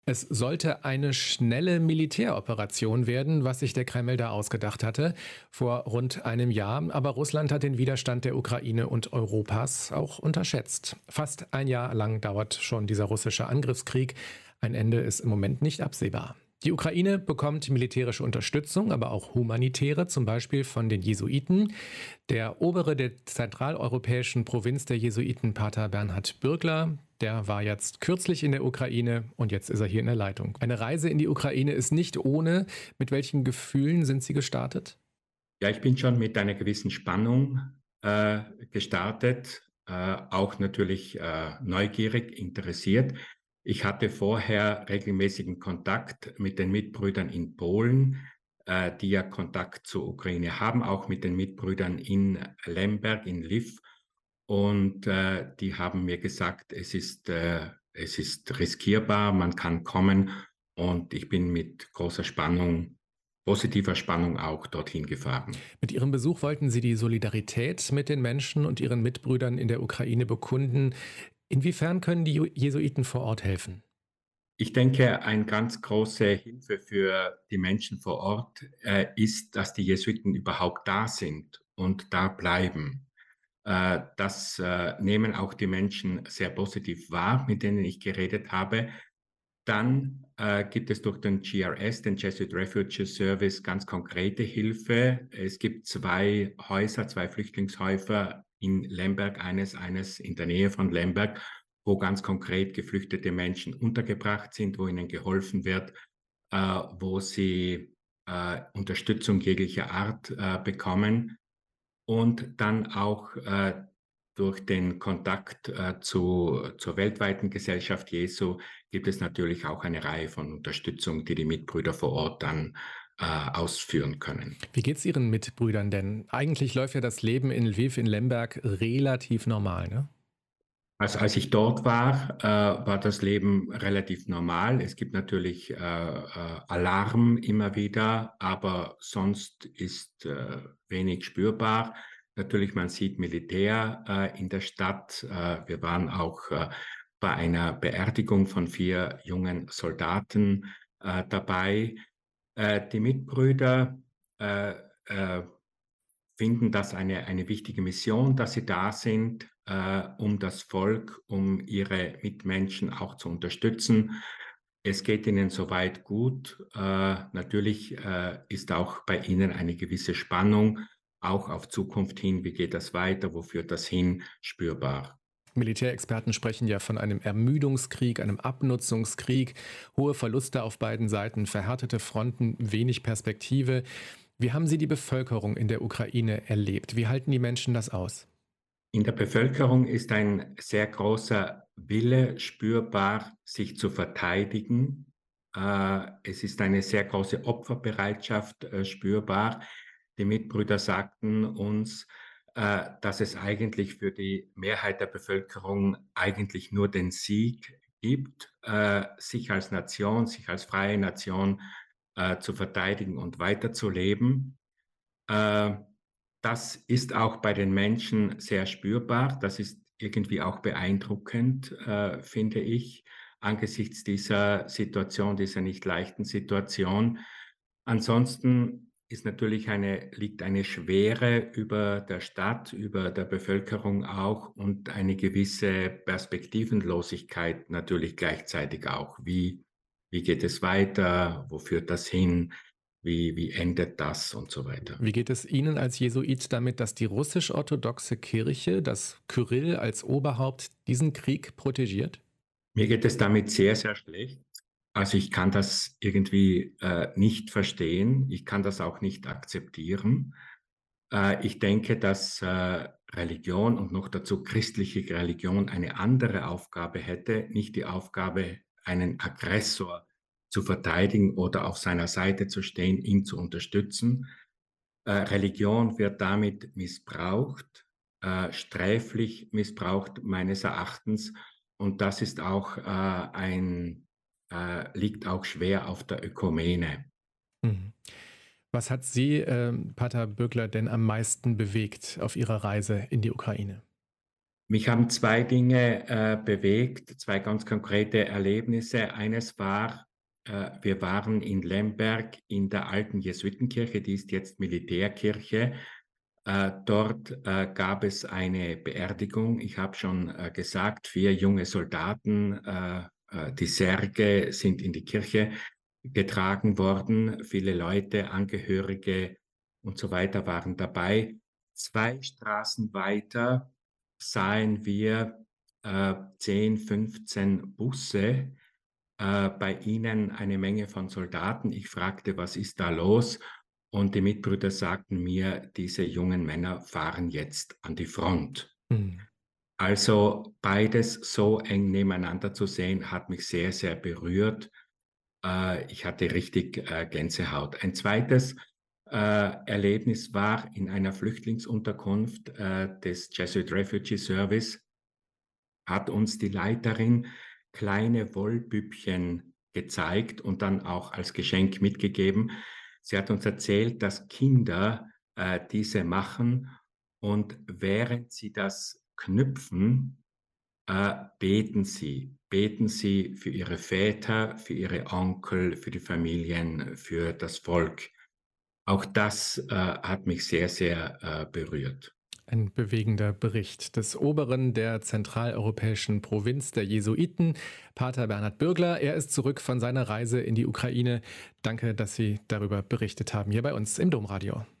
Es sollte eine schnelle Militäroperation werden, was sich der Kreml da ausgedacht hatte, vor rund einem Jahr. Aber Russland hat den Widerstand der Ukraine und Europas auch unterschätzt. Fast ein Jahr lang dauert schon dieser russische Angriffskrieg. Ein Ende ist im Moment nicht absehbar. Die Ukraine bekommt militärische Unterstützung, aber auch humanitäre, zum Beispiel von den Jesuiten. Der Obere der zentraleuropäischen Provinz der Jesuiten, Pater Bernhard Bürgler, der war jetzt kürzlich in der Ukraine und jetzt ist er hier in der Leitung. Eine Reise in die Ukraine ist nicht ohne. Mit welchen Gefühlen sind Sie gestartet? Ja, ich bin schon mit einer gewissen Spannung gestartet, auch natürlich neugierig, interessiert. Ich hatte vorher regelmäßigen Kontakt mit den Mitbrüdern in Polen, die ja Kontakt zur Ukraine haben, auch mit den Mitbrüdern in Lemberg, in Lviv. Und die haben mir gesagt, es ist riskierbar, man kann kommen. Und ich bin mit großer Spannung, positiver Spannung auch dorthin gefahren. Mit Ihrem Besuch wollten Sie die Solidarität mit den Menschen und Ihren Mitbrüdern in der Ukraine bekunden. Inwiefern können die Jesuiten vor Ort helfen? Ich denke, eine ganz große Hilfe für die Menschen vor Ort ist, dass die Jesuiten überhaupt da sind und da bleiben. Das nehmen auch die Menschen sehr positiv wahr, mit denen ich geredet habe. Dann gibt es durch den GRS, den Jesuit Refugee Service, ganz konkrete Hilfe. Es gibt zwei Häuser, zwei Flüchtlingshäuser in Lemberg, eines in der Nähe von Lemberg, wo ganz konkret geflüchtete Menschen untergebracht sind, wo ihnen geholfen wird, wo sie Unterstützung jeglicher Art bekommen. Und dann auch durch den Kontakt zur weltweiten Gesellschaft Jesu gibt es natürlich auch eine Reihe von Unterstützung, die die Mitbrüder vor Ort dann ausführen können. Wie geht's Ihren Mitbrüdern denn? Eigentlich läuft ja das Leben in Lviv, in Lemberg relativ normal, ne? Also als ich dort war, war das Leben relativ normal. Es gibt natürlich Alarm immer wieder, aber sonst ist wenig spürbar. Natürlich, man sieht Militär in der Stadt. Wir waren auch bei einer Beerdigung von 4 jungen Soldaten dabei. Die Mitbrüder äh, äh, finden das eine wichtige Mission, dass sie da sind, um das Volk, um ihre Mitmenschen auch zu unterstützen. Es geht ihnen soweit gut. Natürlich ist auch bei ihnen eine gewisse Spannung, auch auf Zukunft hin. Wie geht das weiter? Wo führt das hin? Spürbar. Militärexperten sprechen ja von einem Ermüdungskrieg, einem Abnutzungskrieg, hohe Verluste auf beiden Seiten, verhärtete Fronten, wenig Perspektive. Wie haben Sie die Bevölkerung in der Ukraine erlebt? Wie halten die Menschen das aus? In der Bevölkerung ist ein sehr großer Wille spürbar, sich zu verteidigen. Es ist eine sehr große Opferbereitschaft spürbar. Die Mitbrüder sagten uns, dass es eigentlich für die Mehrheit der Bevölkerung eigentlich nur den Sieg gibt, sich als Nation, sich als freie Nation zu verteidigen und weiterzuleben. Äh, Das ist auch bei den Menschen sehr spürbar. Das ist irgendwie auch beeindruckend, finde ich, angesichts dieser Situation, dieser nicht leichten Situation. Ansonsten ist natürlich liegt eine Schwere über der Stadt, über der Bevölkerung auch und eine gewisse Perspektivenlosigkeit natürlich gleichzeitig auch. Wie geht es weiter? Wo führt das hin? Wie endet das und so weiter? Wie geht es Ihnen als Jesuit damit, dass die russisch-orthodoxe Kirche, das Kyrill als Oberhaupt, diesen Krieg protegiert? Mir geht es damit sehr, sehr schlecht. Also ich kann das irgendwie nicht verstehen. Ich kann das auch nicht akzeptieren. Ich denke, dass Religion und noch dazu christliche Religion eine andere Aufgabe hätte, nicht die Aufgabe, einen Aggressor zu verteidigen oder auf seiner Seite zu stehen, ihn zu unterstützen. Religion wird damit missbraucht, sträflich missbraucht meines Erachtens. Und das ist auch liegt auch schwer auf der Ökumene. Mhm. Was hat Sie, Pater Böckler, denn am meisten bewegt auf Ihrer Reise in die Ukraine? Mich haben zwei Dinge bewegt, zwei ganz konkrete Erlebnisse. Eines war, wir waren in Lemberg in der alten Jesuitenkirche, die ist jetzt Militärkirche. Dort gab es eine Beerdigung. Ich habe schon gesagt, 4 junge Soldaten, die Särge sind in die Kirche getragen worden. Viele Leute, Angehörige und so weiter waren dabei. 2 Straßen weiter sahen wir 10, 15 Busse, bei ihnen eine Menge von Soldaten. Ich fragte, was ist da los? Und die Mitbrüder sagten mir, diese jungen Männer fahren jetzt an die Front. Mhm. Also beides so eng nebeneinander zu sehen, hat mich sehr, sehr berührt. Ich hatte richtig Gänsehaut. Ein zweites Erlebnis war in einer Flüchtlingsunterkunft des Jesuit Refugee Service, hat uns die Leiterin kleine Wollbübchen gezeigt und dann auch als Geschenk mitgegeben. Sie hat uns erzählt, dass Kinder diese machen und während sie das knüpfen, beten sie für ihre Väter, für ihre Onkel, für die Familien, für das Volk. Auch das hat mich sehr, sehr berührt. Ein bewegender Bericht des Oberen der zentraleuropäischen Provinz der Jesuiten, Pater Bernhard Bürgler. Er ist zurück von seiner Reise in die Ukraine. Danke, dass Sie darüber berichtet haben hier bei uns im Domradio.